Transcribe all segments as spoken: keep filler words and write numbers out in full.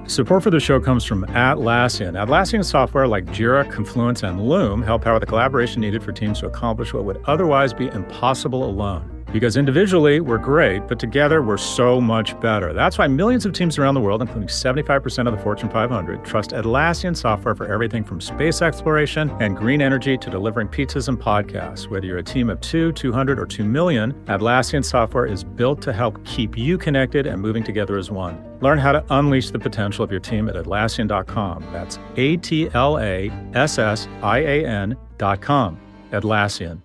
Support for the show comes from Atlassian. Atlassian software like Jira, Confluence, and Loom help power the collaboration needed for teams to accomplish what would otherwise be impossible alone. Because individually, we're great, but together, we're so much better. That's why millions of teams around the world, including seventy-five percent of the Fortune five hundred, trust Atlassian software for everything from space exploration and green energy to delivering pizzas and podcasts. Whether you're a team of two, two hundred, or two million, Atlassian software is built to help keep you connected and moving together as one. Learn how to unleash the potential of your team at Atlassian dot com. That's A T L A S S I A N dot com. Atlassian.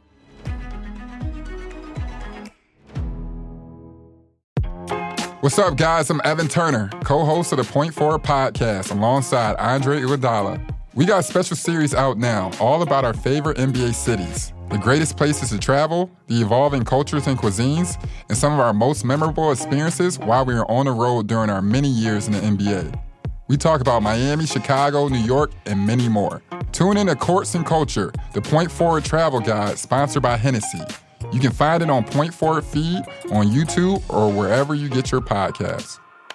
What's up, guys? I'm Evan Turner, co-host of the Point Forward podcast alongside Andre Iguodala. We got a special series out now, all about our favorite N B A cities, the greatest places to travel, the evolving cultures and cuisines, and some of our most memorable experiences while we were on the road during our many years in the N B A. We talk about Miami, Chicago, New York, and many more. Tune in to Courts and Culture, the Point Forward travel guide sponsored by Hennessy. You can find it on Point Forward feed, on YouTube, or wherever you get your podcasts.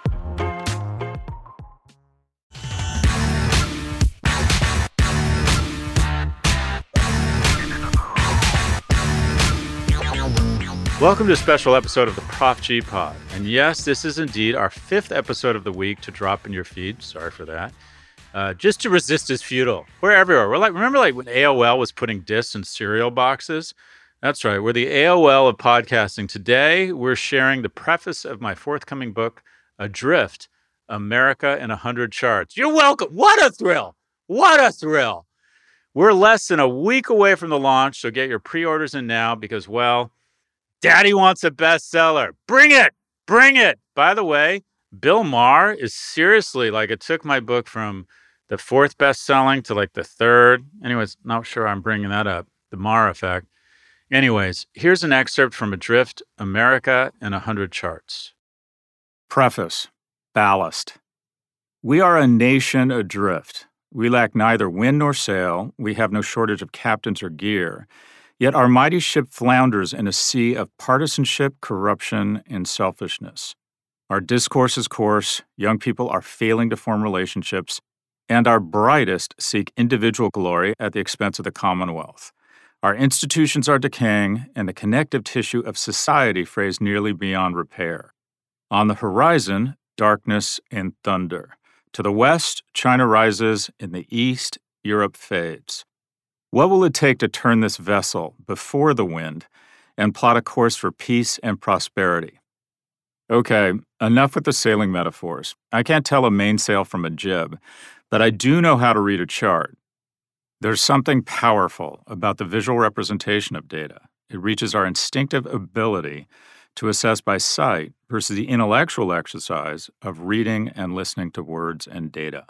Welcome to a special episode of the Prof G Pod. And yes, this is indeed our fifth episode of the week to drop in your feed. Sorry for that. Uh, just to resist is futile. We're everywhere. We're like, remember like when A O L was putting discs in cereal boxes? That's right. We're the A O L of podcasting. Today, we're sharing the preface of my forthcoming book, Adrift, America in one hundred Charts. You're welcome. What a thrill. What a thrill. We're less than a week away from the launch, so get your pre-orders in now because, well, Daddy wants a bestseller. Bring it. Bring it. By the way, Bill Maher is seriously, like, it took my book from the fourth best-selling to, like, the third. Anyways, not sure I'm bringing that up. The Maher effect. Anyways, here's an excerpt from Adrift, America in one hundred Charts. Preface. Ballast. We are a nation adrift. We lack neither wind nor sail. We have no shortage of captains or gear. Yet our mighty ship flounders in a sea of partisanship, corruption, and selfishness. Our discourse is coarse, young people are failing to form relationships, and our brightest seek individual glory at the expense of the Commonwealth. Our institutions are decaying, and the connective tissue of society frays nearly beyond repair. On the horizon, darkness and thunder. To the west, China rises. In the east, Europe fades. What will it take to turn this vessel before the wind and plot a course for peace and prosperity? Okay, enough with the sailing metaphors. I can't tell a mainsail from a jib, but I do know how to read a chart. There's something powerful about the visual representation of data. It reaches our instinctive ability to assess by sight versus the intellectual exercise of reading and listening to words and data.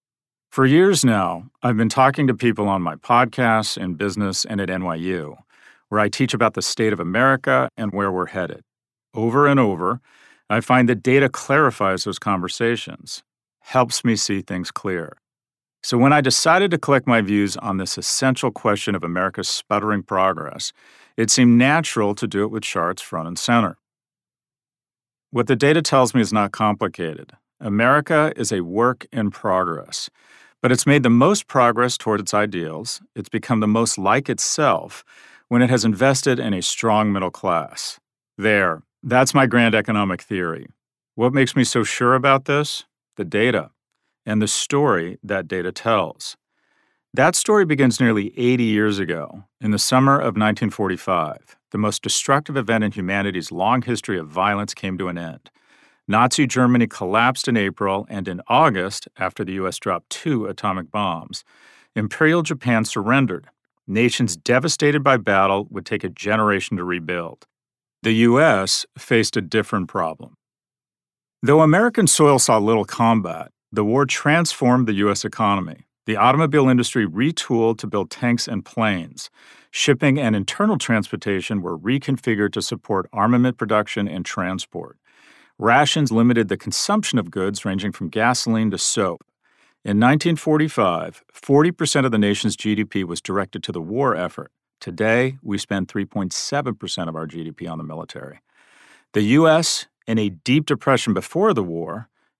For years now, I've been talking to people on my podcasts, in business, and at N Y U, where I teach about the state of America and where we're headed. Over and over, I find that data clarifies those conversations, helps me see things clear. So when I decided to collect my views on this essential question of America's sputtering progress, it seemed natural to do it with charts front and center. What the data tells me is not complicated. America is a work in progress, but it's made the most progress toward its ideals. It's become the most like itself when it has invested in a strong middle class. There, that's my grand economic theory. What makes me so sure about this? The data. And the story that data tells. That story begins nearly eighty years ago, in the summer of nineteen forty-five. The most destructive event in humanity's long history of violence came to an end. Nazi Germany collapsed in April, and in August, after the U S dropped two atomic bombs, Imperial Japan surrendered. Nations devastated by battle would take a generation to rebuild. The U S faced a different problem. Though American soil saw little combat, the war transformed the U S economy. The automobile industry retooled to build tanks and planes. Shipping and internal transportation were reconfigured to support armament production and transport. Rations limited the consumption of goods ranging from gasoline to soap. In nineteen forty-five, forty percent of the nation's G D P was directed to the war effort. Today, we spend three point seven percent of our G D P on the military. The U S, in a deep depression before the war,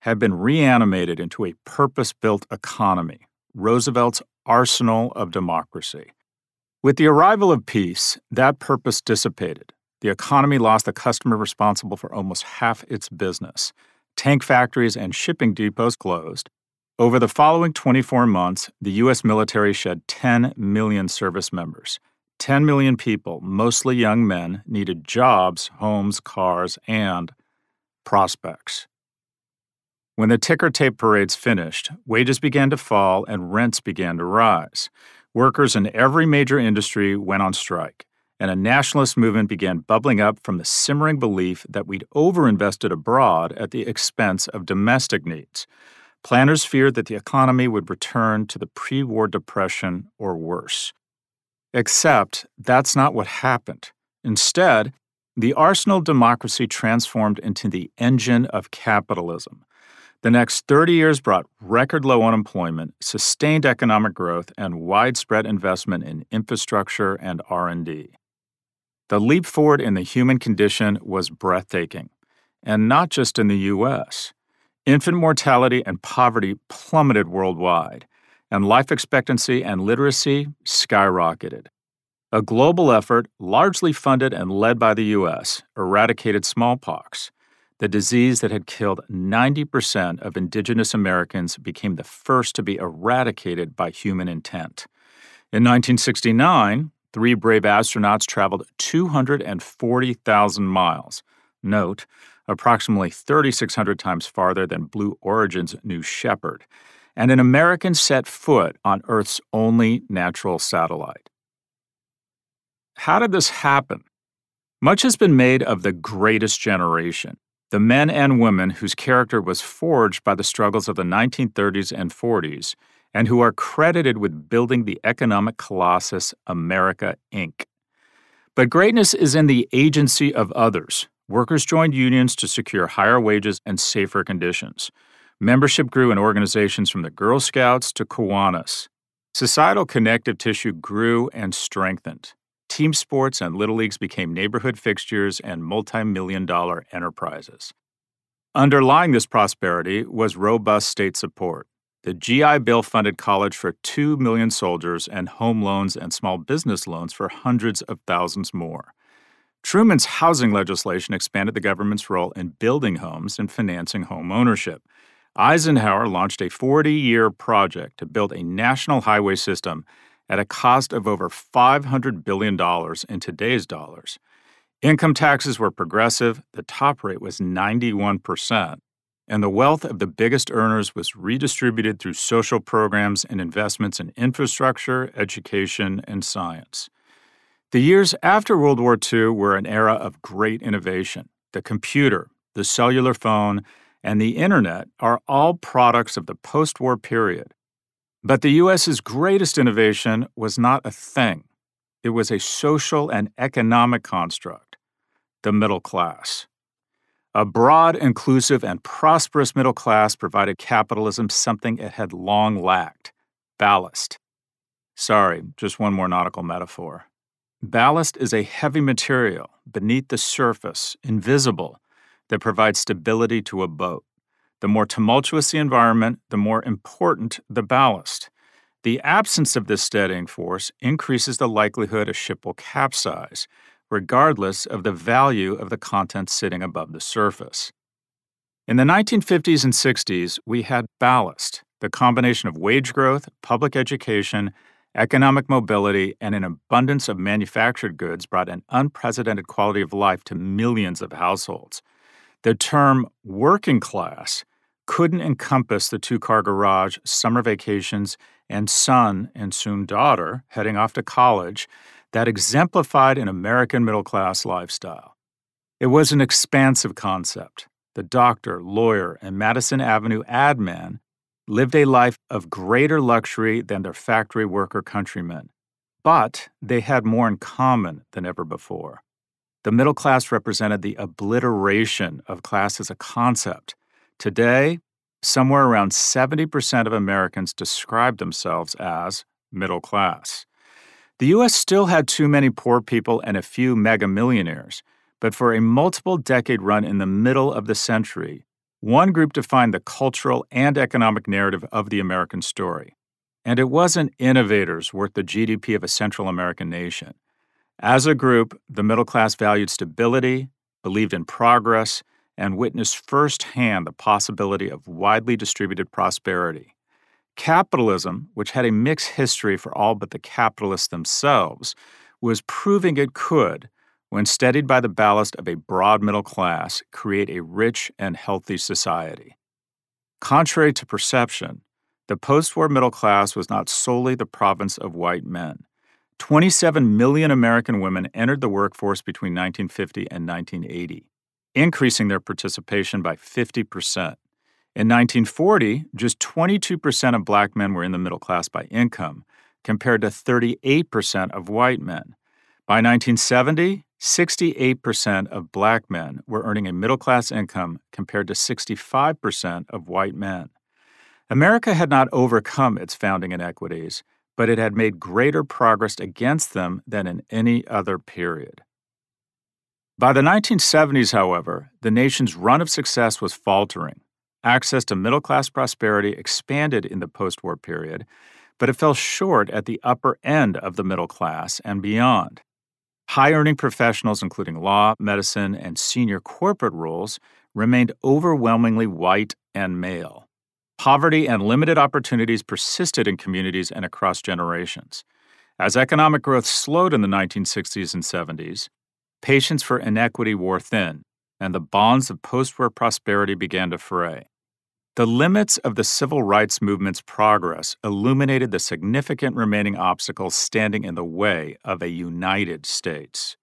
had been reanimated into a purpose-built economy, Roosevelt's arsenal of democracy. With the arrival of peace, that purpose dissipated. The economy lost the customer responsible for almost half its business. Tank factories and shipping depots closed. Over the following twenty-four months, the U S military shed ten million service members. ten million people, mostly young men, needed jobs, homes, cars, and prospects. When the ticker tape parades finished, wages began to fall and rents began to rise. Workers in every major industry went on strike, and a nationalist movement began bubbling up from the simmering belief that we'd overinvested abroad at the expense of domestic needs. Planners feared that the economy would return to the pre-war depression or worse. Except that's not what happened. Instead, the arsenal of democracy transformed into the engine of capitalism. The next thirty years brought record low unemployment, sustained economic growth, and widespread investment in infrastructure and R and D. The leap forward in the human condition was breathtaking, and not just in the U S. Infant mortality and poverty plummeted worldwide, and life expectancy and literacy skyrocketed. A global effort, largely funded and led by the U S, eradicated smallpox. The disease that had killed ninety percent of indigenous Americans became the first to be eradicated by human intent. In nineteen sixty-nine, three brave astronauts traveled two hundred forty thousand miles. Note, approximately thirty-six hundred times farther than Blue Origin's New Shepard. And an American set foot on Earth's only natural satellite. How did this happen? Much has been made of the greatest generation, the men and women whose character was forged by the struggles of the nineteen thirties and forties, and who are credited with building the economic colossus America, Incorporated. But greatness is in the agency of others. Workers joined unions to secure higher wages and safer conditions. Membership grew in organizations from the Girl Scouts to Kiwanis. Societal connective tissue grew and strengthened. Team sports and little leagues became neighborhood fixtures and multi-million dollar enterprises. Underlying this prosperity was robust state support. The G I Bill funded college for two million soldiers and home loans and small business loans for hundreds of thousands more. Truman's housing legislation expanded the government's role in building homes and financing home ownership. Eisenhower launched a forty-year project to build a national highway system at a cost of over five hundred billion dollars in today's dollars. Income taxes were progressive, the top rate was ninety-one percent, and the wealth of the biggest earners was redistributed through social programs and investments in infrastructure, education, and science. The years after World War Two were an era of great innovation. The computer, the cellular phone, and the internet are all products of the post-war period. But the U S's greatest innovation was not a thing. It was a social and economic construct, the middle class. A broad, inclusive, and prosperous middle class provided capitalism something it had long lacked: ballast. Sorry, just one more nautical metaphor. Ballast is a heavy material beneath the surface, invisible, that provides stability to a boat. The more tumultuous the environment, the more important the ballast. The absence of this steadying force increases the likelihood a ship will capsize, regardless of the value of the contents sitting above the surface. In the nineteen fifties and sixties, we had ballast, the combination of wage growth, public education, economic mobility, and an abundance of manufactured goods brought an unprecedented quality of life to millions of households. The term working class couldn't encompass the two-car garage, summer vacations, and son and soon daughter heading off to college that exemplified an American middle-class lifestyle. It was an expansive concept. The doctor, lawyer, and Madison Avenue ad man lived a life of greater luxury than their factory worker countrymen, but they had more in common than ever before. The middle class represented the obliteration of class as a concept. Today, somewhere around seventy percent of Americans describe themselves as middle class. The U S still had too many poor people and a few mega millionaires, but for a multiple-decade run in the middle of the century, One group defined the cultural and economic narrative of the American story. And it wasn't innovators worth the G D P of a Central American nation. As a group, the middle class valued stability, believed in progress, and witnessed firsthand the possibility of widely distributed prosperity. Capitalism, which had a mixed history for all but the capitalists themselves, was proving it could, when steadied by the ballast of a broad middle class, create a rich and healthy society. Contrary to perception, the post-war middle class was not solely the province of white men. twenty-seven million American women entered the workforce between nineteen fifty and nineteen eighty, increasing their participation by fifty percent. In nineteen forty, just twenty-two percent of black men were in the middle class by income, compared to thirty-eight percent of white men. By nineteen seventy, sixty-eight percent of black men were earning a middle-class income compared to sixty-five percent of white men. America had not overcome its founding inequities, but it had made greater progress against them than in any other period. By the nineteen seventies, however, the nation's run of success was faltering. Access to middle-class prosperity expanded in the post-war period, but it fell short at the upper end of the middle class and beyond. High-earning professionals, including law, medicine, and senior corporate roles, remained overwhelmingly white and male. Poverty and limited opportunities persisted in communities and across generations. As economic growth slowed in the nineteen sixties and seventies, patience for inequity wore thin, and the bonds of post-war prosperity began to fray. The limits of the civil rights movement's progress illuminated the significant remaining obstacles standing in the way of a United States.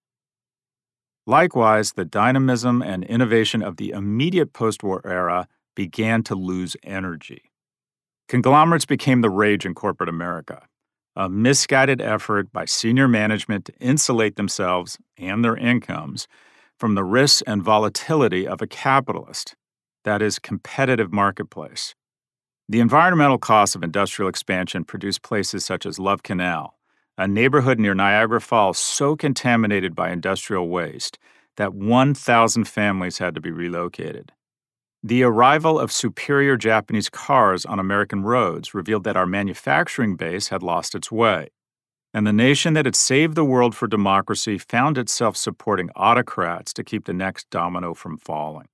Likewise, the dynamism and innovation of the immediate post-war era began to lose energy. Conglomerates became the rage in corporate America, a misguided effort by senior management to insulate themselves and their incomes from the risks and volatility of a capitalist, that is, competitive marketplace. The environmental costs of industrial expansion produced places such as Love Canal, a neighborhood near Niagara Falls so contaminated by industrial waste that one thousand families had to be relocated. The arrival of superior Japanese cars on American roads revealed that our manufacturing base had lost its way, and the nation that had saved the world for democracy found itself supporting autocrats to keep the next domino from falling.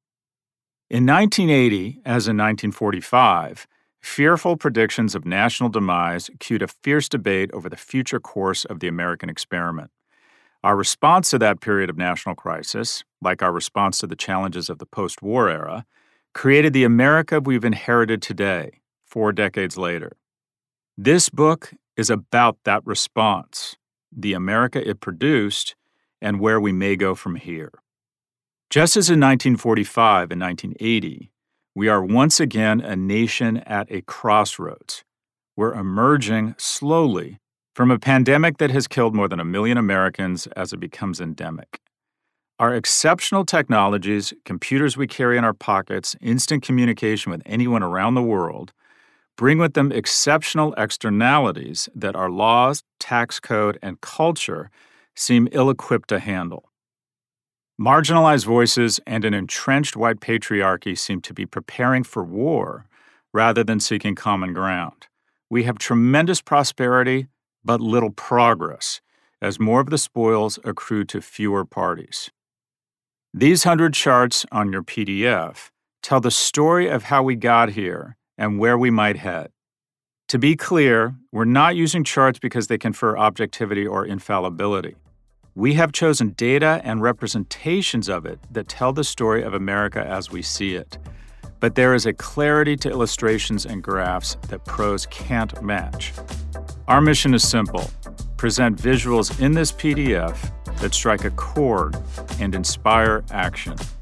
In nineteen eighty, as in nineteen forty-five, fearful predictions of national demise cued a fierce debate over the future course of the American experiment. Our response to that period of national crisis, like our response to the challenges of the post-war era, created the America we've inherited today, four decades later. This book is about that response, the America it produced, and where we may go from here. Just as in nineteen forty-five and nineteen eighty, we are once again a nation at a crossroads. We're emerging slowly from a pandemic that has killed more than a million Americans as it becomes endemic. Our exceptional technologies, computers we carry in our pockets, instant communication with anyone around the world, bring with them exceptional externalities that our laws, tax code, and culture seem ill-equipped to handle. Marginalized voices and an entrenched white patriarchy seem to be preparing for war rather than seeking common ground. We have tremendous prosperity, but little progress, as more of the spoils accrue to fewer parties. These hundred charts on your P D F tell the story of how we got here and where we might head. To be clear, we're not using charts because they confer objectivity or infallibility. We have chosen data and representations of it that tell the story of America as we see it. But there is a clarity to illustrations and graphs that prose can't match. Our mission is simple: present visuals in this P D F that strike a chord and inspire action.